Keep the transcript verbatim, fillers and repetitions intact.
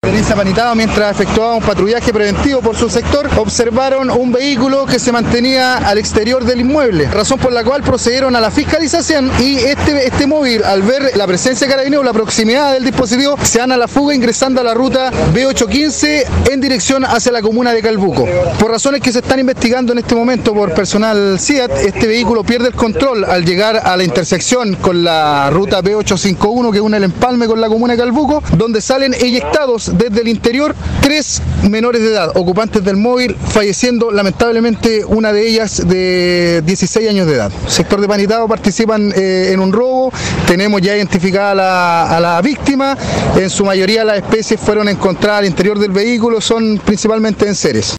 Tenencia Panitao, mientras efectuaba un patrullaje preventivo por su sector, observaron un vehículo que se mantenía al exterior del inmueble, razón por la cual procedieron a la fiscalización y este, este móvil, al ver la presencia de carabineros, la proximidad del dispositivo, se dan a la fuga ingresando a la ruta B ochocientos quince en dirección hacia la comuna de Calbuco. Por razones que se están investigando en este momento por personal C I A T, este vehículo pierde el control al llegar a la intersección con la ruta B ochocientos cincuenta y uno que une el empalme con la comuna de Calbuco, donde salen eyectados desde el interior tres menores de edad, ocupantes del móvil, falleciendo lamentablemente una de ellas de dieciséis años de edad. Sector de Panitao participan eh, en un robo, tenemos ya identificada a la, a la víctima, en su mayoría las especies fueron encontradas al interior del vehículo, son principalmente enseres.